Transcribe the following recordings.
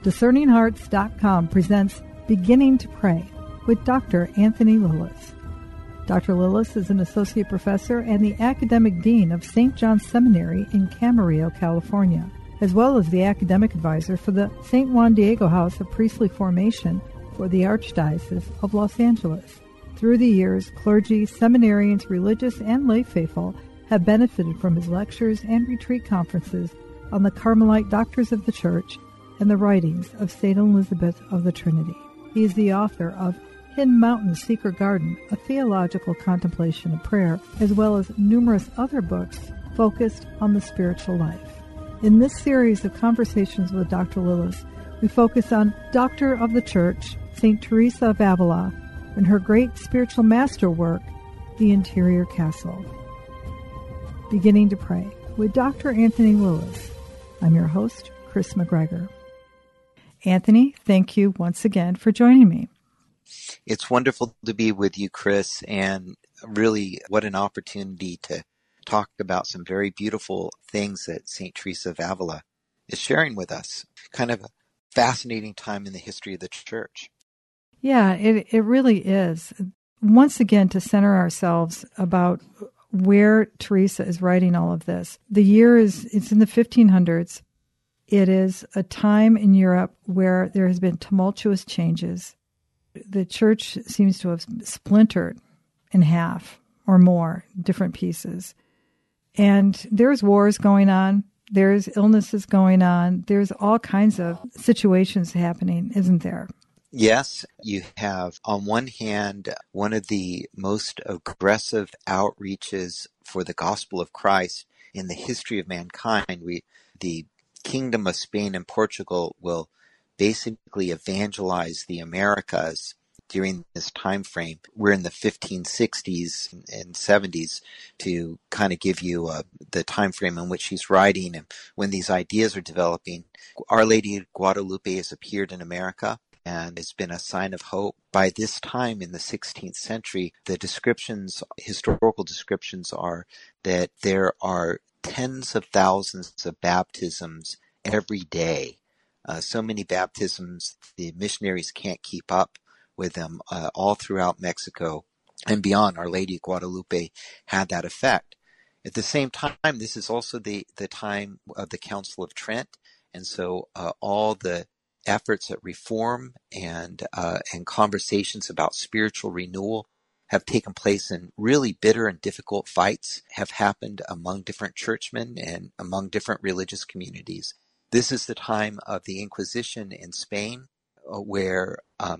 DiscerningHearts.com presents Beginning to Pray with Dr. Anthony Lillis. Dr. Lillis is an associate professor and the academic dean of St. John's Seminary in Camarillo, California, as well as the academic advisor for the St. Juan Diego House of Priestly Formation for the Archdiocese of Los Angeles. Through the years, clergy, seminarians, religious, and lay faithful have benefited from his lectures and retreat conferences on the Carmelite Doctors of the Church and the writings of St. Elizabeth of the Trinity. He is the author of Hidden Mountain's Secret Garden, a theological contemplation of prayer, as well as numerous other books focused on the spiritual life. In this series of conversations with Dr. Lillis, we focus on Doctor of the Church, St. Teresa of Avila, and her great spiritual masterwork, The Interior Castle. Beginning to Pray with Dr. Anthony Lillis. I'm your host, Chris McGregor. Anthony, thank you once again for joining me. It's wonderful to be with you, Chris, and really what an opportunity to talk about some very beautiful things that St. Teresa of Avila is sharing with us. Kind of a fascinating time in the history of the Church. Yeah, it really is. Once again, to center ourselves about where Teresa is writing all of this. The year it's in the 1500s. It is a time in Europe where there has been tumultuous changes. The Church seems to have splintered in half or more, different pieces. And there's wars going on. There's illnesses going on. There's all kinds of situations happening, isn't there? Yes, you have, on one hand, one of the most aggressive outreaches for the gospel of Christ in the history of mankind. The Kingdom of Spain and Portugal will basically evangelize the Americas during this time frame. We're in the 1560s and 70s to kind of give you the time frame in which he's writing and when these ideas are developing. Our Lady of Guadalupe has appeared in America and has been a sign of hope. By this time in the 16th century, the historical descriptions are that there are tens of thousands of baptisms every day. So many baptisms, the missionaries can't keep up with them all throughout Mexico and beyond. Our Lady of Guadalupe had that effect. At the same time, this is also the time of the Council of Trent, and so all the efforts at reform and conversations about spiritual renewal have taken place, and really bitter and difficult fights have happened among different churchmen and among different religious communities. This is the time of the Inquisition in Spain, where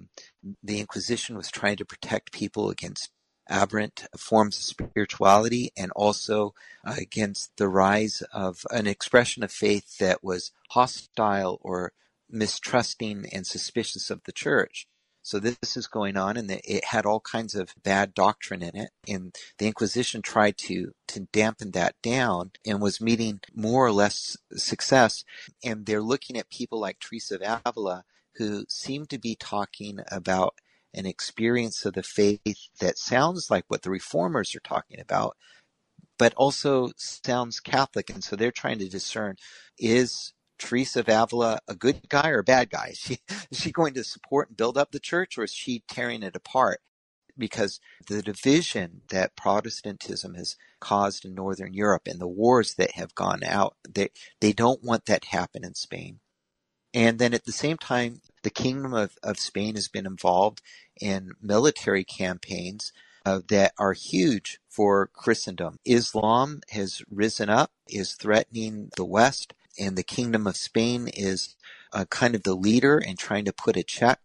the Inquisition was trying to protect people against aberrant forms of spirituality and also against the rise of an expression of faith that was hostile or mistrusting and suspicious of the Church. So this is going on, and it had all kinds of bad doctrine in it. And the Inquisition tried to dampen that down and was meeting more or less success. And they're looking at people like Teresa of Avila, who seem to be talking about an experience of the faith that sounds like what the reformers are talking about, but also sounds Catholic. And so they're trying to discern, is Teresa of Avila a good guy or a bad guy? Is she going to support and build up the Church, or is she tearing it apart? Because the division that Protestantism has caused in Northern Europe and the wars that have gone out, they don't want that to happen in Spain. And then at the same time, the Kingdom of Spain has been involved in military campaigns that are huge for Christendom. Islam has risen up, is threatening the West, and the Kingdom of Spain is kind of the leader in trying to put a check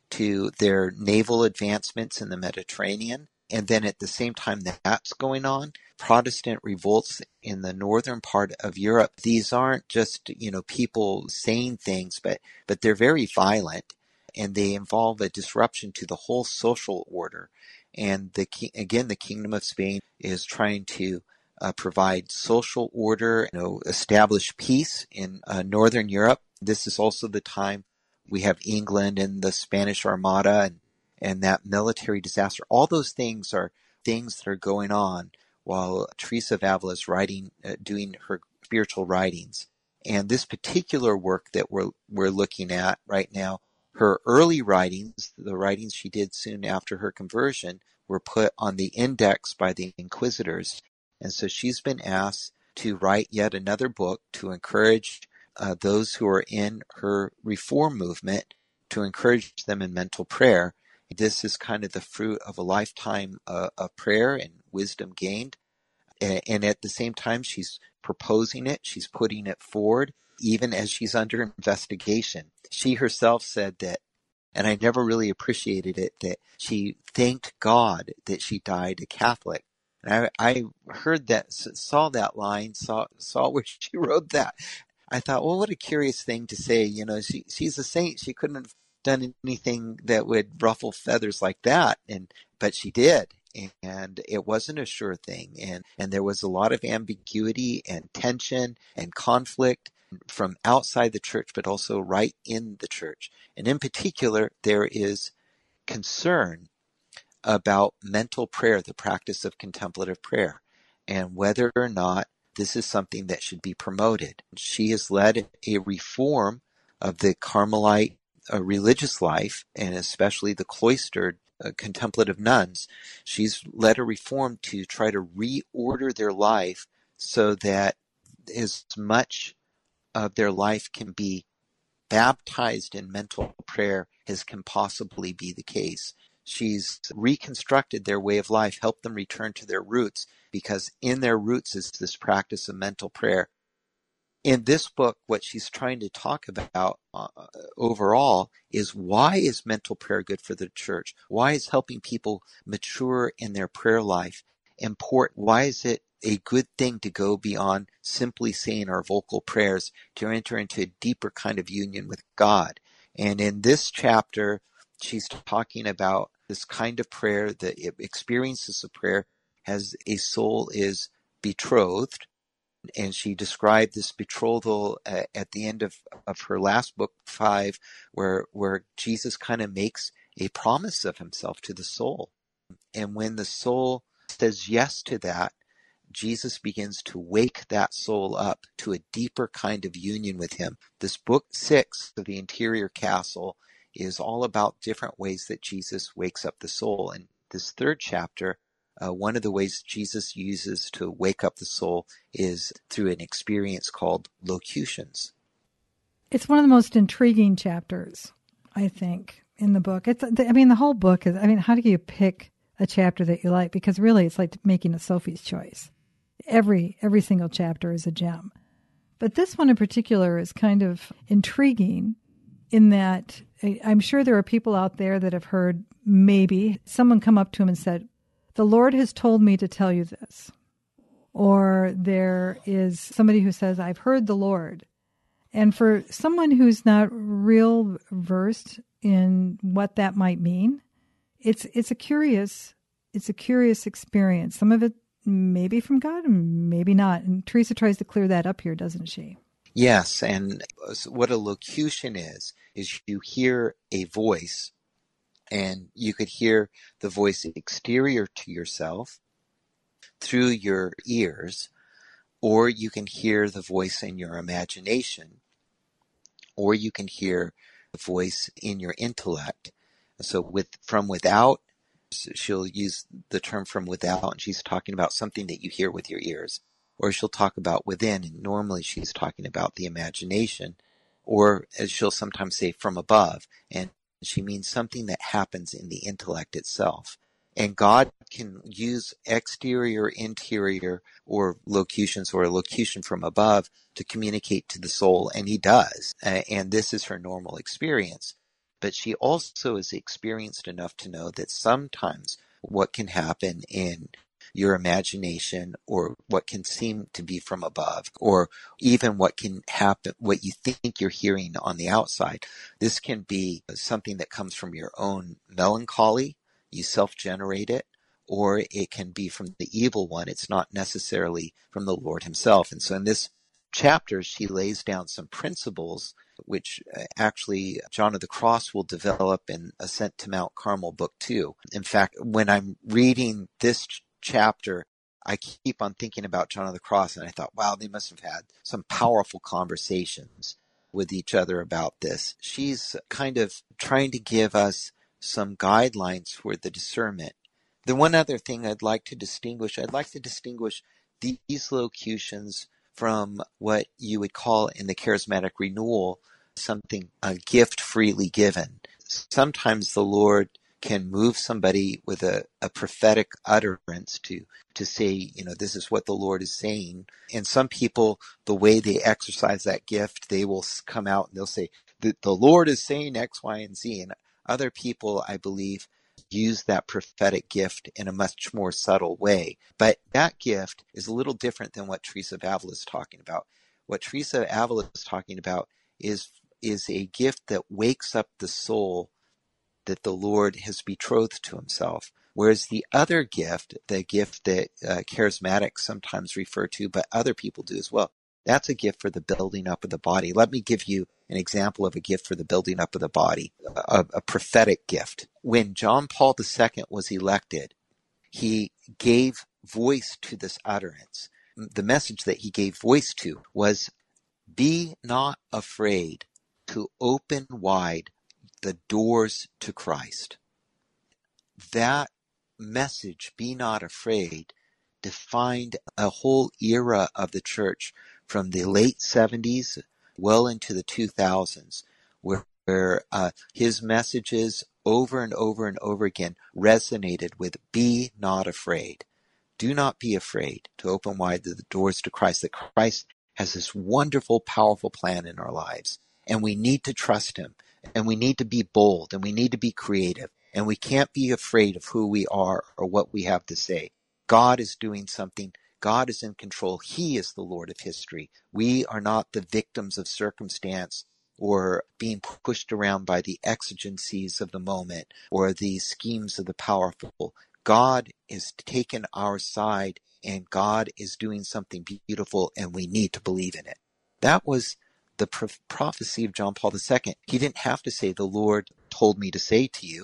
to their naval advancements in the Mediterranean. And then at the same time that's going on, Protestant revolts in the northern part of Europe. These aren't just, people saying things, but they're very violent, and they involve a disruption to the whole social order. And the Kingdom of Spain is trying to provide social order, establish peace in Northern Europe. This is also the time we have England and the Spanish Armada and that military disaster. All those things are things that are going on while Teresa of Avila is doing her spiritual writings. And this particular work that we're looking at right now, her early writings, the writings she did soon after her conversion, were put on the index by the inquisitors. And so she's been asked to write yet another book to encourage those who are in her reform movement, to encourage them in mental prayer. This is kind of the fruit of a lifetime of prayer and wisdom gained. And at the same time, she's proposing it, she's putting it forward, even as she's under investigation. She herself said that, and I never really appreciated it, that she thanked God that she died a Catholic. And I heard that, saw that line, saw where she wrote that. I thought, well, what a curious thing to say. You know, she's a saint. She couldn't have done anything that would ruffle feathers like that. But she did. And it wasn't a sure thing. And there was a lot of ambiguity and tension and conflict from outside the church, but also right in the church. And in particular, there is concern about mental prayer, the practice of contemplative prayer, and whether or not this is something that should be promoted. She has led a reform of the Carmelite religious life, and especially the cloistered contemplative nuns. She's led a reform to try to reorder their life so that as much of their life can be baptized in mental prayer as can possibly be the case. She's reconstructed their way of life, helped them return to their roots, because in their roots is this practice of mental prayer. In this book, what she's trying to talk about overall is, why is mental prayer good for the church? Why is helping people mature in their prayer life important? Why is it a good thing to go beyond simply saying our vocal prayers to enter into a deeper kind of union with God? And in this chapter, she's talking about this kind of prayer, the experiences of prayer as a soul is betrothed. And she described this betrothal at the end of her last book, 5, where Jesus kind of makes a promise of himself to the soul. And when the soul says yes to that, Jesus begins to wake that soul up to a deeper kind of union with him. This book 6 of The Interior Castle is all about different ways that Jesus wakes up the soul. And this third chapter, one of the ways Jesus uses to wake up the soul is through an experience called locutions. It's one of the most intriguing chapters, I think, in the book. The whole book is, how do you pick a chapter that you like? Because really it's like making a Sophie's choice. Every single chapter is a gem. But this one in particular is kind of intriguing in that I'm sure there are people out there that have heard maybe someone come up to him and said, "The Lord has told me to tell you this." Or there is somebody who says, "I've heard the Lord." And for someone who's not real versed in what that might mean, it's a curious experience. Some of it may be from God and maybe not. And Teresa tries to clear that up here, doesn't she? Yes, and what a locution is you hear a voice, and you could hear the voice exterior to yourself through your ears, or you can hear the voice in your imagination, or you can hear the voice in your intellect. So from without, she'll use the term from without, and she's talking about something that you hear with your ears. Or she'll talk about within, and normally she's talking about the imagination. Or as she'll sometimes say, from above, and she means something that happens in the intellect itself. And God can use exterior, interior, or locutions, or a locution from above to communicate to the soul, and he does. And this is her normal experience. But she also is experienced enough to know that sometimes what can happen in your imagination, or what can seem to be from above, or even what can happen, what you think you're hearing on the outside. This can be something that comes from your own melancholy. You self-generate it, or it can be from the evil one. It's not necessarily from the Lord himself. And so in this chapter, she lays down some principles which actually John of the Cross will develop in Ascent to Mount Carmel, Book 2. In fact, when I'm reading this chapter, I keep on thinking about John of the Cross, and I thought, wow, they must have had some powerful conversations with each other about this. She's kind of trying to give us some guidelines for the discernment. The one other thing I'd like to distinguish these locutions from what you would call in the charismatic renewal something, a gift freely given. Sometimes the Lord can move somebody with a prophetic utterance to say, this is what the Lord is saying. And some people, the way they exercise that gift, they will come out and they'll say, the Lord is saying X, Y, and Z. And other people, I believe, use that prophetic gift in a much more subtle way. But that gift is a little different than what Teresa of Avila is talking about. What Teresa of Avila is talking about is a gift that wakes up the soul that the Lord has betrothed to himself. Whereas the other gift, the gift that charismatics sometimes refer to, but other people do as well, that's a gift for the building up of the body. Let me give you an example of a gift for the building up of the body, a prophetic gift. When John Paul II was elected, he gave voice to this utterance. The message that he gave voice to was, be not afraid to open wide the doors to Christ. That message, be not afraid, defined a whole era of the church from the late 70s well into the 2000s, where his messages over and over and over again resonated with be not afraid. Do not be afraid to open wide the doors to Christ, that Christ has this wonderful, powerful plan in our lives. And we need to trust him, and we need to be bold, and we need to be creative, and we can't be afraid of who we are or what we have to say. God is doing something. God is in control. He is the Lord of history. We are not the victims of circumstance or being pushed around by the exigencies of the moment or the schemes of the powerful. God is taking our side, and God is doing something beautiful, and we need to believe in it. That was the prophecy of John Paul II. He didn't have to say, the Lord told me to say to you.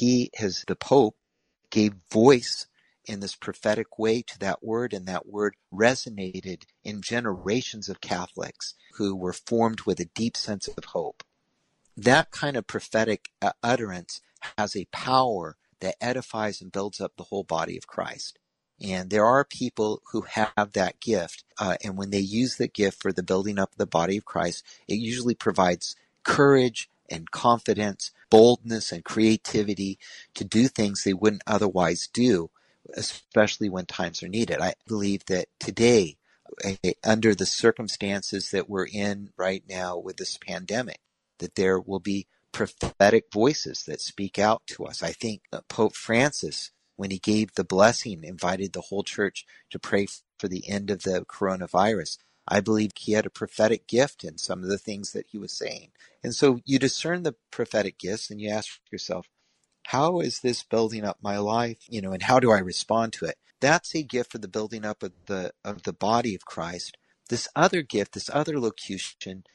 The Pope, gave voice in this prophetic way to that word, and that word resonated in generations of Catholics who were formed with a deep sense of hope. That kind of prophetic utterance has a power that edifies and builds up the whole body of Christ. And there are people who have that gift, and when they use the gift for the building up of the body of Christ, it usually provides courage and confidence, boldness and creativity to do things they wouldn't otherwise do, especially when times are needed. I believe that today, under the circumstances that we're in right now with this pandemic, that there will be prophetic voices that speak out to us. I think Pope Francis, when he gave the blessing, invited the whole church to pray for the end of the coronavirus. I believe he had a prophetic gift in some of the things that he was saying. And so you discern the prophetic gifts and you ask yourself, how is this building up my life? And how do I respond to it? That's a gift for the building up of the body of Christ. This other gift, this other locution,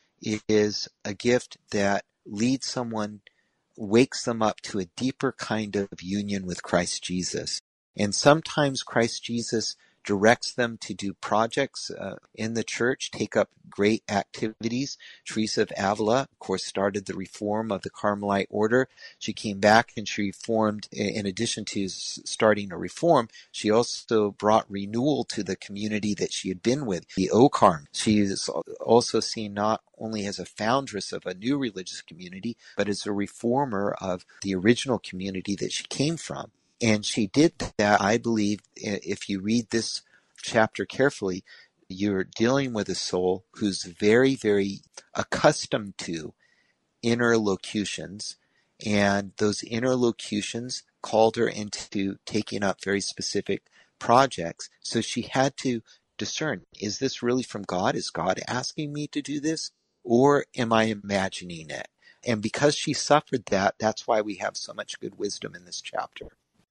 is a gift that leads someone, wakes them up to a deeper kind of union with Christ Jesus. And sometimes Christ Jesus directs them to do projects in the church, take up great activities. Teresa of Avila, of course, started the reform of the Carmelite order. She came back and she reformed, in addition to starting a reform, she also brought renewal to the community that she had been with, the Ocarm. She is also seen not only as a foundress of a new religious community, but as a reformer of the original community that she came from. And she did that, I believe, if you read this chapter carefully, you're dealing with a soul who's very, very accustomed to inner locutions. And those inner locutions called her into taking up very specific projects. So she had to discern, is this really from God? Is God asking me to do this? Or am I imagining it? And because she suffered that, that's why we have so much good wisdom in this chapter.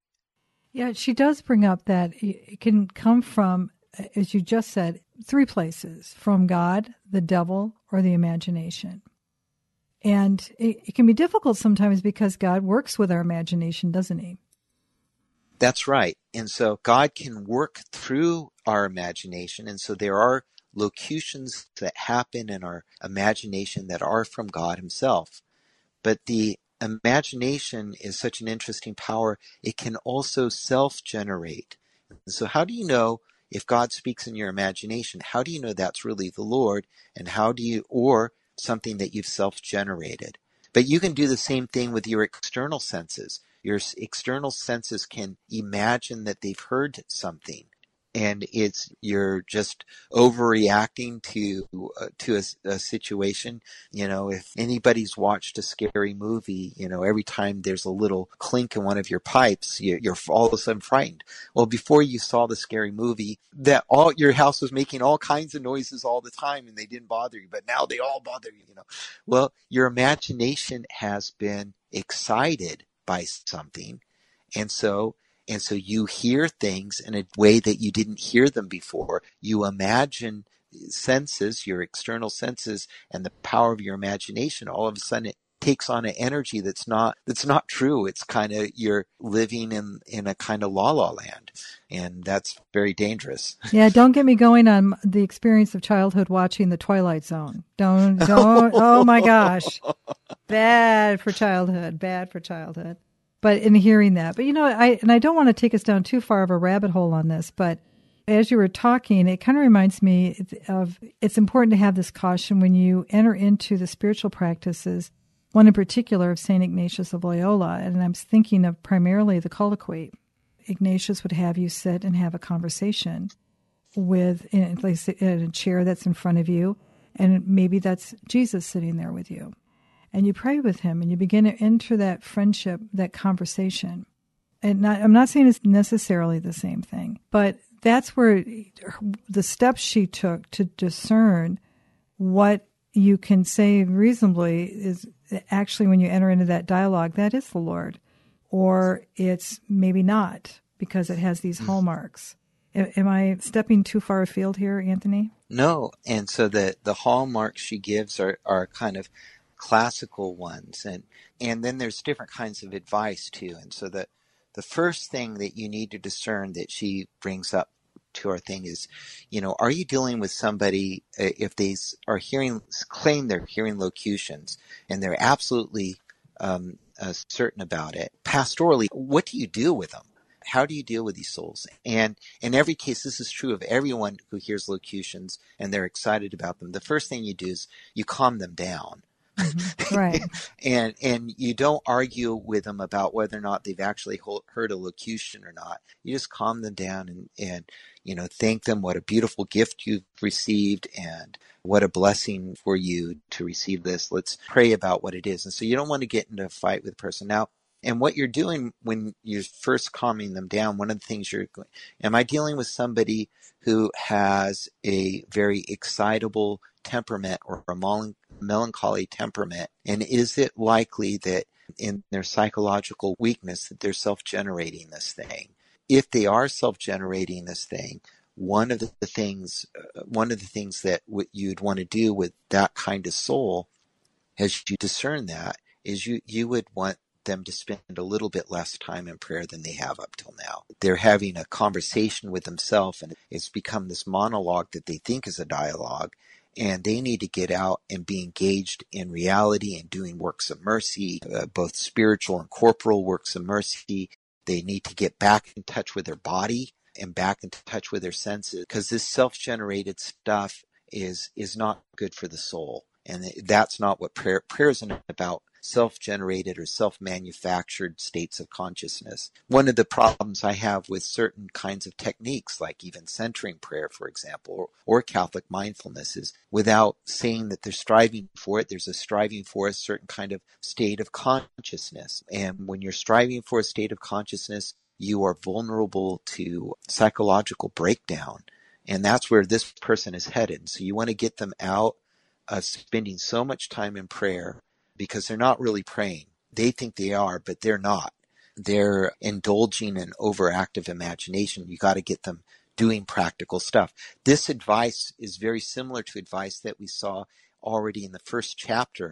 Yeah, she does bring up that it can come from, as you just said, three places: from God, the devil, or the imagination. And it can be difficult sometimes because God works with our imagination, doesn't he? That's right. And so God can work through our imagination. And so there are locutions that happen in our imagination that are from God himself. But the imagination is such an interesting power. It can also self-generate. So how do you know if God speaks in your imagination? How do you know that's really the Lord? And how do you, or something that you've self-generated? But you can do the same thing with your external senses. Your external senses can imagine that they've heard something, and you're just overreacting to a situation. If anybody's watched a scary movie, every time there's a little clink in one of your pipes, you're all of a sudden frightened. Well, before you saw the scary movie, that all your house was making all kinds of noises all the time, and they didn't bother you, but now they all bother you. Well, your imagination has been excited by something, and so you hear things in a way that you didn't hear them before. You imagine senses, your external senses, and the power of your imagination. All of a sudden, it takes on an energy that's not true. It's kind of, you're living in a kind of la la land, and that's very dangerous. Yeah, don't get me going on the experience of childhood watching The Twilight Zone. Don't. Oh my gosh, bad for childhood. But in hearing that, but I don't want to take us down too far of a rabbit hole on this, but as you were talking, it kind of reminds me of, it's important to have this caution when you enter into the spiritual practices, one in particular of St. Ignatius of Loyola, and I'm thinking of primarily the colloquy. Ignatius would have you sit and have a conversation with, in a chair that's in front of you, and maybe that's Jesus sitting there with you. And you pray with him, and you begin to enter that friendship, that conversation. And I'm not saying it's necessarily the same thing, but that's where the steps she took to discern what you can say reasonably is actually, when you enter into that dialogue, that is the Lord. Or it's maybe not, because it has these hallmarks. Am I stepping too far afield here, Anthony? No. And so the hallmarks she gives are kind of classical ones, and then there's different kinds of advice too. And so the first thing that you need to discern that she brings up to our thing is, are you dealing with somebody, if they are claim they're hearing locutions and they're absolutely certain about it, pastorally, what do you do with them? How do you deal with these souls? And in every case, this is true of everyone who hears locutions and they're excited about them. The first thing you do is you calm them down. Mm-hmm. Right. and you don't argue with them about whether or not they've actually heard a locution or not. You just calm them down and thank them, what a beautiful gift you've received and what a blessing for you to receive this. Let's pray about what it is. And so you don't want to get into a fight with the person. Now, and what you're doing when you're first calming them down, one of the things am I dealing with somebody who has a very excitable temperament or a melancholy temperament? And is it likely that in their psychological weakness that they're self-generating this thing? If they are self-generating this thing, one of the things that you'd want to do with that kind of soul, as you discern that, is you would want them to spend a little bit less time in prayer than they have up till now. They're having a conversation with themselves, and it's become this monologue that they think is a dialogue, and they need to get out and be engaged in reality and doing works of mercy, both spiritual and corporal works of mercy. They need to get back in touch with their body and back in touch with their senses, because this self-generated stuff is not good for the soul. And that's not what prayer isn't about, self-generated or self-manufactured states of consciousness. One of the problems I have with certain kinds of techniques, like even centering prayer, for example, or Catholic mindfulness, is without saying that they're striving for it, there's a striving for a certain kind of state of consciousness. And when you're striving for a state of consciousness, you are vulnerable to psychological breakdown. And that's where this person is headed. So you want to get them out of spending so much time in prayer, because they're not really praying. They think they are, but they're not. They're indulging in overactive imagination. You got to get them doing practical stuff. This advice is very similar to advice that we saw already in the first chapter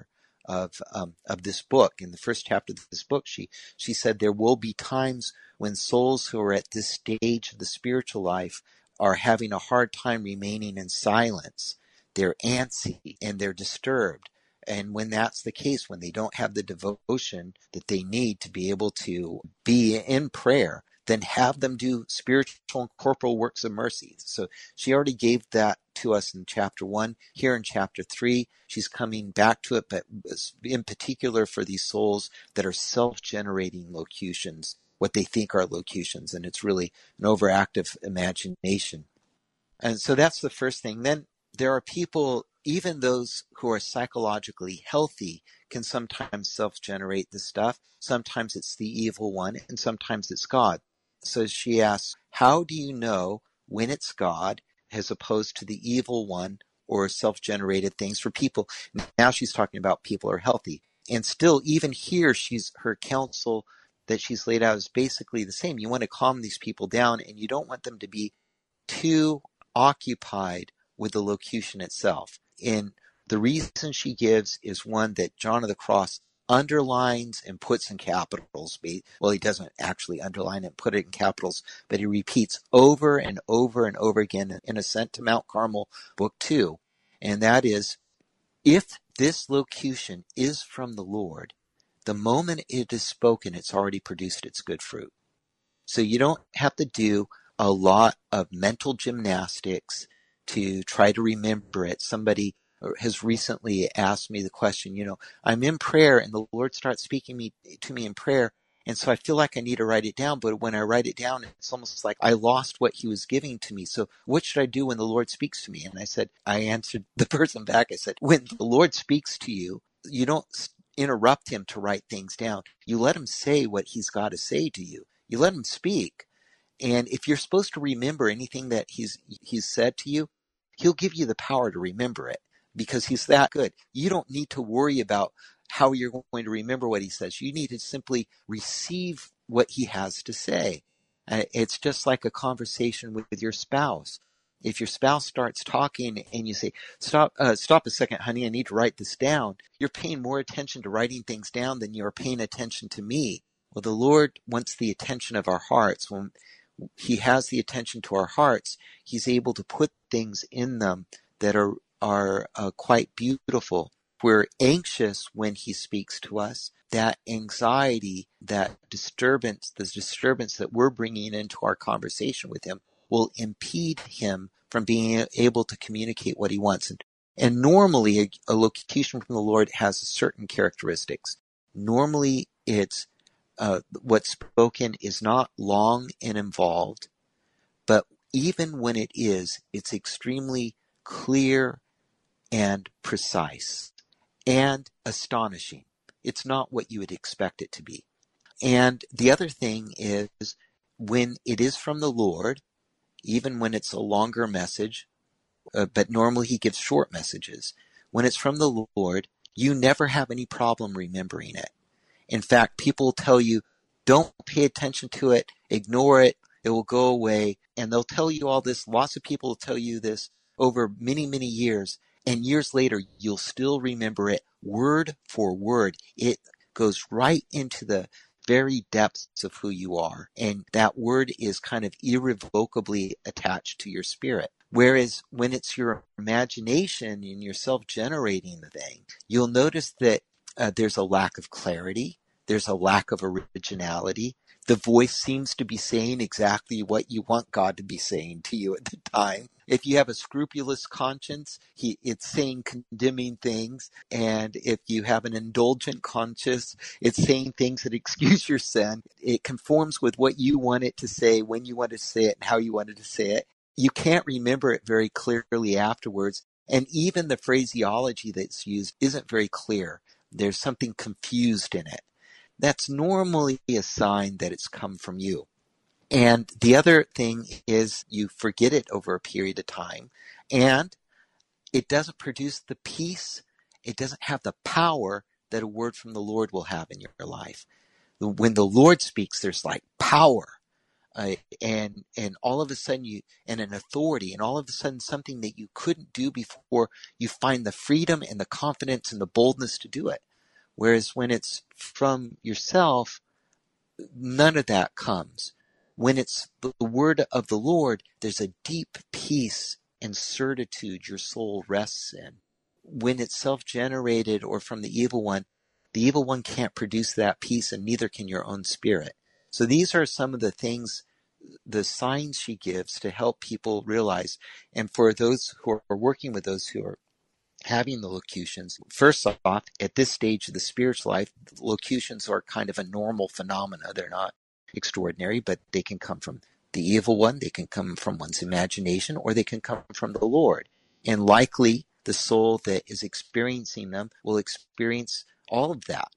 of this book. In the first chapter of this book, she said there will be times when souls who are at this stage of the spiritual life are having a hard time remaining in silence. They're antsy and they're disturbed. And when that's the case, when they don't have the devotion that they need to be able to be in prayer, then have them do spiritual and corporal works of mercy. So she already gave that to us in chapter 1. Here in chapter 3, she's coming back to it, but in particular for these souls that are self-generating locutions, what they think are locutions, and it's really an overactive imagination. And so that's the first thing. Then there are people, even those who are psychologically healthy, can sometimes self-generate this stuff. Sometimes it's the evil one, and sometimes it's God. So she asks, how do you know when it's God as opposed to the evil one or self-generated things for people? Now she's talking about people who are healthy. And still, even here, her counsel that she's laid out is basically the same. You want to calm these people down, and you don't want them to be too occupied with the locution itself. And the reason she gives is one that John of the Cross underlines and puts in capitals. Well, he doesn't actually underline and put it in capitals, but he repeats over and over and over again in Ascent to Mount Carmel, book 2. And that is, if this locution is from the Lord, the moment it is spoken, it's already produced its good fruit. So you don't have to do a lot of mental gymnastics to try to remember it. Somebody has recently asked me the question, I'm in prayer and the Lord starts speaking to me in prayer, and so I feel like I need to write it down, but when I write it down, it's almost like I lost what he was giving to me. So what should I do when the Lord speaks to me? And I answered the person back, I said, when the Lord speaks to you, you don't interrupt him to write things down. You let him say what he's got to say to you. You let him speak. And if you're supposed to remember anything that he's said to you, he'll give you the power to remember it because he's that good. You don't need to worry about how you're going to remember what he says. You need to simply receive what he has to say. It's just like a conversation with your spouse. If your spouse starts talking and you say, stop a second, honey, I need to write this down, you're paying more attention to writing things down than you're paying attention to me. Well, the Lord wants the attention of our hearts. When he has the attention to our hearts, he's able to put things in them that are quite beautiful. We're anxious when he speaks to us. That anxiety, that disturbance, the disturbance that we're bringing into our conversation with him will impede him from being able to communicate what he wants. And normally a locution from the Lord has certain characteristics. Normally it's what's spoken is not long and involved, but even when it is, it's extremely clear and precise and astonishing. It's not what you would expect it to be. And the other thing is, when it is from the Lord, even when it's a longer message, but normally he gives short messages, when it's from the Lord, you never have any problem remembering it. In fact, people tell you, don't pay attention to it, ignore it, it will go away. And they'll tell you all this. Lots of people will tell you this over many, many years. And years later, you'll still remember it word for word. It goes right into the very depths of who you are. And that word is kind of irrevocably attached to your spirit. Whereas when it's your imagination and you're self-generating the thing, you'll notice that there's a lack of clarity. There's a lack of originality. The voice seems to be saying exactly what you want God to be saying to you at the time. If you have a scrupulous conscience, it's saying condemning things. And if you have an indulgent conscience, it's saying things that excuse your sin. It conforms with what you want it to say, when you want to say it, and how you wanted to say it. You can't remember it very clearly afterwards. And even the phraseology that's used isn't very clear. There's something confused in it. That's normally a sign that it's come from you. And the other thing is you forget it over a period of time, and it doesn't produce the peace, it doesn't have the power that a word from the Lord will have in your life. When the Lord speaks, there's like power, and all of a sudden and an authority, and all of a sudden something that you couldn't do before, you find the freedom and the confidence and the boldness to do it. Whereas when it's from yourself, none of that comes. When it's the word of the Lord, there's a deep peace and certitude your soul rests in. When it's self-generated or from the evil one can't produce that peace, and neither can your own spirit. So these are some of the things, the signs she gives to help people realize. And for those who are working with those who are having the locutions, first off, at this stage of the spiritual life, locutions are kind of a normal phenomena. They're not extraordinary, but they can come from the evil one, they can come from one's imagination, or they can come from the Lord. And likely the soul that is experiencing them will experience all of that,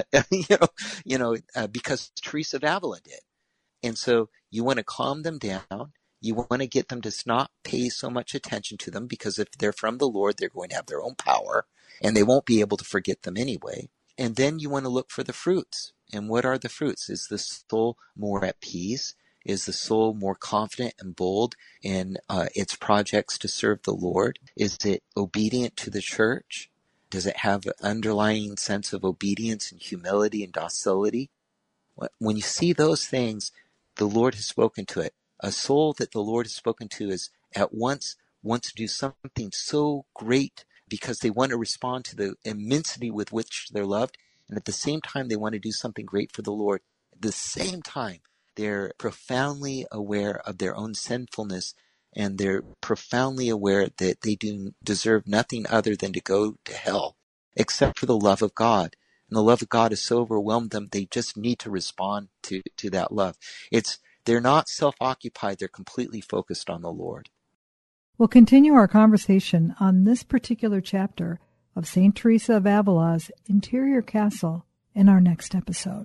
because Teresa of Avila did. And so you want to calm them down. You want to get them to not pay so much attention to them, because if they're from the Lord, they're going to have their own power, and they won't be able to forget them anyway. And then you want to look for the fruits. And what are the fruits? Is the soul more at peace? Is the soul more confident and bold in its projects to serve the Lord? Is it obedient to the church? Does it have an underlying sense of obedience and humility and docility? When you see those things, the Lord has spoken to it. A soul that the Lord has spoken to is at once wants to do something so great because they want to respond to the immensity with which they're loved. And at the same time, they want to do something great for the Lord. At the same time, they're profoundly aware of their own sinfulness, and they're profoundly aware that they do deserve nothing other than to go to hell, except for the love of God. And the love of God has so overwhelmed them, they just need to respond to that love. They're not self-occupied, they're completely focused on the Lord. We'll continue our conversation on this particular chapter of St. Teresa of Avila's Interior Castle in our next episode.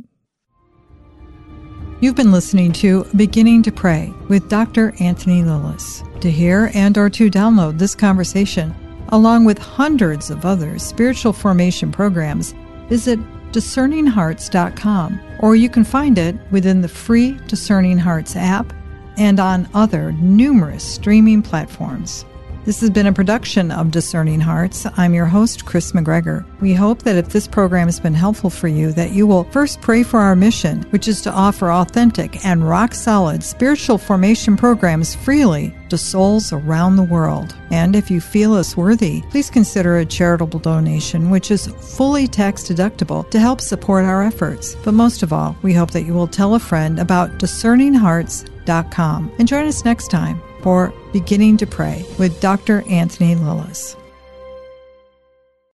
You've been listening to Beginning to Pray with Dr. Anthony Lilles. To hear and or to download this conversation, along with hundreds of other spiritual formation programs, visit discerninghearts.com, or you can find it within the free Discerning Hearts app and on other numerous streaming platforms. This has been a production of Discerning Hearts. I'm your host, Chris McGregor. We hope that if this program has been helpful for you, that you will first pray for our mission, which is to offer authentic and rock-solid spiritual formation programs freely to souls around the world. And if you feel us worthy, please consider a charitable donation, which is fully tax-deductible, to help support our efforts. But most of all, we hope that you will tell a friend about discerninghearts.com. And join us next time for Beginning to Pray with Dr. Anthony Lilles.